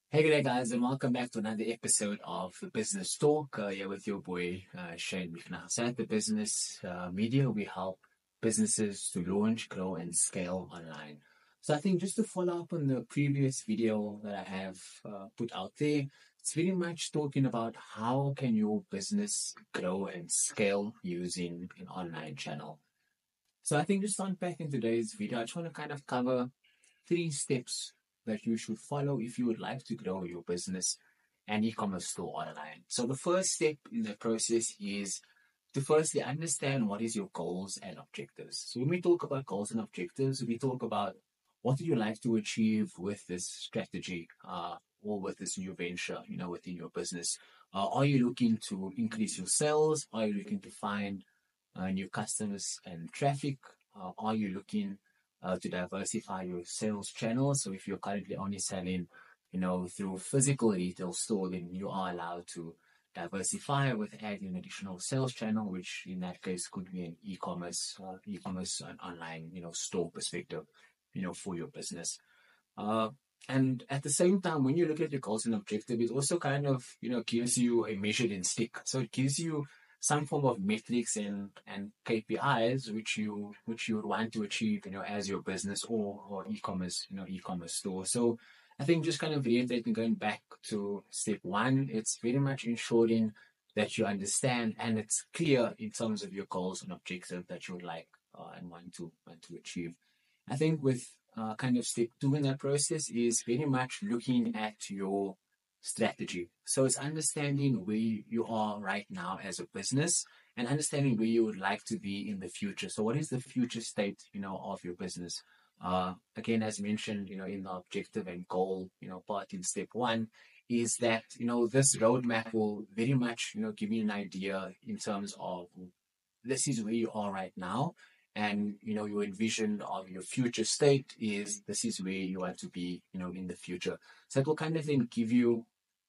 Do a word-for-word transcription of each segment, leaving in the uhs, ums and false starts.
Hey, good day, guys, and welcome back to another episode of the Business Talk. Uh, here with your boy uh, Shane Mikna. So at the Business uh, Media, we help businesses to launch, grow, and scale online. So I think just to follow up on the previous video that I have uh, put out there, it's very much talking about how can your business grow and scale using an online channel. So I think just to unpack in today's video, I just want to kind of cover three steps that you should follow if you would like to grow your business and e-commerce store online. So the first step in the process is to firstly understand what is your goals and objectives. So when we talk about goals and objectives, we talk about what do you like to achieve with this strategy uh, or with this new venture, you know, within your business. Uh, are you looking to increase your sales? Are you looking to find uh, new customers and traffic? Uh, are you looking uh, to diversify your sales channels? So if you're currently only selling, you know, through physical retail store, then you are allowed to diversify with adding an additional sales channel, which in that case could be an e-commerce, uh, e-commerce and online, you know, store perspective, you know, for your business. Uh, and at the same time, when you look at your goals and objective, it also kind of, you know, gives you a measured stick. So it gives you some form of metrics and, and K P Is which you which you would want to achieve, you know, as your business or or e-commerce, you know, e-commerce store. So I think just kind of reiterating, going back to step one, it's very much ensuring that you understand and it's clear in terms of your goals and objectives that you would like uh, and want to want to achieve. I think with uh, kind of step two in that process is very much looking at your strategy. So it's understanding where you are right now as a business and understanding where you would like to be in the future. So what is the future state, you know, of your business? Uh, again, as mentioned, you know, in the objective and goal, you know, part in step one is that, you know, this roadmap will very much, you know, give you an idea in terms of this is where you are right now, and you know your envision of your future state is this is where you want to be, you know, in the future. So it will kind of then give you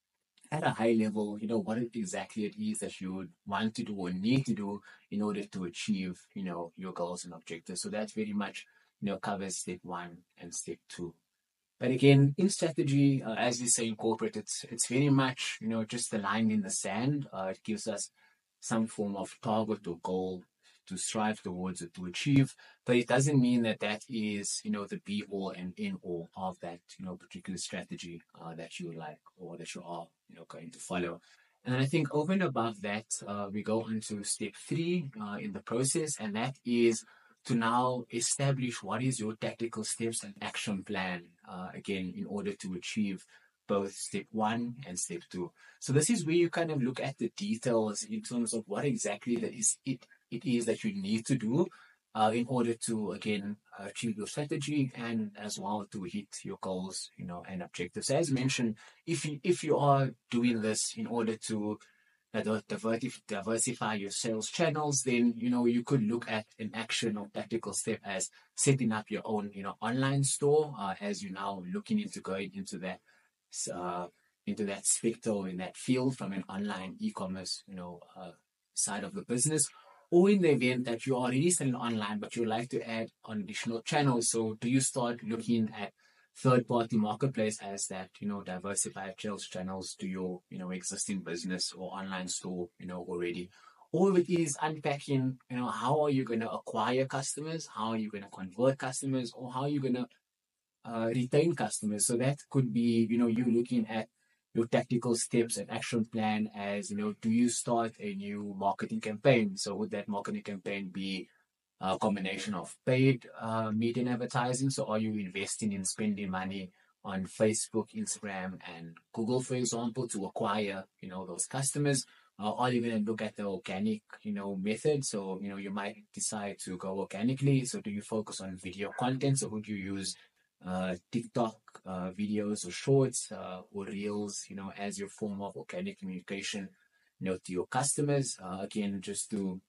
at a high level, you know, what it exactly it is that you would want to do or need to do in order to achieve, you know, your goals and objectives. So that very much, you know, covers step one and step two. But again, in strategy, uh, as we say in corporate, it's it's very much, you know, just the line in the sand. Uh, it gives us some form of target or goal to strive towards it to achieve, but it doesn't mean that that is, you know, the be all and end all of that, you know, particular strategy uh, that you like or that you are, you know, going to follow. And I think over and above that, uh, we go into step three uh, in the process, and that is to now establish what is your tactical steps and action plan, uh, again, in order to achieve both step one and step two. So this is where you kind of look at the details in terms of what exactly that is it, it is that you need to do uh, in order to, again, achieve your strategy and as well to hit your goals, you know, and objectives. As mentioned, if you, if you are doing this in order to uh, diversif- diversify your sales channels, then you know you could look at an action or tactical step as setting up your own, you know, online store uh, as you're now looking into going into that uh, into that sector in that field from an online e-commerce, you know, uh, side of the business. Or in the event that you're already selling online, but you like to add on additional channels. So do you start looking at third party marketplace as that, you know, diversified sales channels to your, you know, existing business or online store, you know, already. All of it is unpacking, you know, how are you going to acquire customers? How are you going to convert customers? Or how are you going to uh, retain customers? So that could be, you know, you looking at your tactical steps and action plan as, you know, do you start a new marketing campaign? So would that marketing campaign be a combination of paid uh, media and advertising? So are you investing in spending money on Facebook, Instagram, and Google, for example, to acquire, you know, those customers? Uh, are you going to look at the organic, you know, method? So, you know, you might decide to go organically. So do you focus on video content? So would you use uh, TikTok uh, videos or shorts uh, or reels, you know, as your form of organic communication, you know, to your customers? Uh, again, just to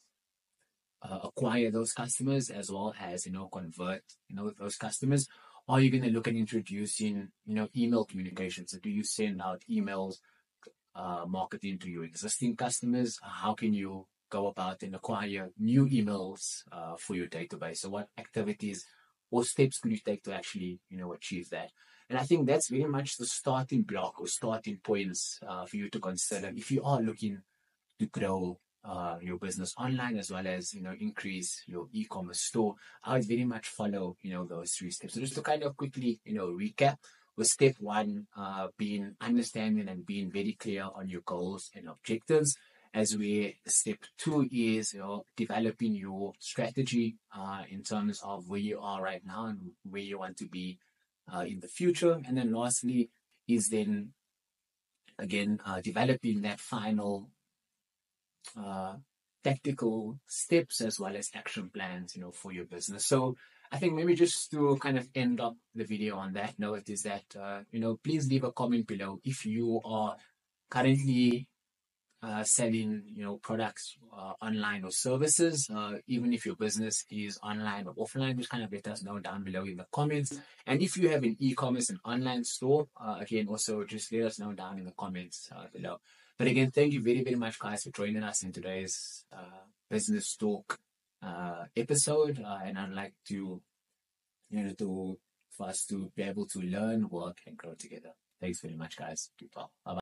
uh, acquire those customers as well as, you know, convert, you know, those customers. Are you going to look at introducing, you know, email communication? So do you send out emails uh, marketing to your existing customers? How can you go about and acquire new emails uh, for your database? So what activities or steps could you take to actually, you know, achieve that? And I think that's very much the starting block or starting points uh, for you to consider if you are looking to grow uh, your business online as well as, you know, increase your e-commerce store. I would very much follow, you know, those three steps. So just to kind of quickly, you know, recap, with step one uh, being understanding and being very clear on your goals and objectives. As we step two is, you know, developing your strategy uh, in terms of where you are right now and where you want to be uh, in the future. And then lastly is then again uh, developing that final uh, tactical steps as well as action plans, you know, for your business. So I think maybe just to kind of end up the video on that note is that, uh, you know, please leave a comment below if you are currently uh, selling, you know, products uh, online or services, uh, even if your business is online or offline, just kind of let us know down below in the comments. And if you have an e-commerce and online store, uh, again, also just let us know down in the comments uh, below. But again, thank you very, very much, guys, for joining us in today's uh, business talk uh, episode. Uh, and I'd like to, you know, to for us to be able to learn, work, and grow together. Thanks very much, guys. Bye bye.